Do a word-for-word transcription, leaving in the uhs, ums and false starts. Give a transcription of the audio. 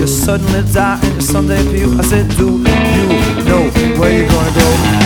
just suddenly die in your Sunday pew. I said, do you know where you're gonna go?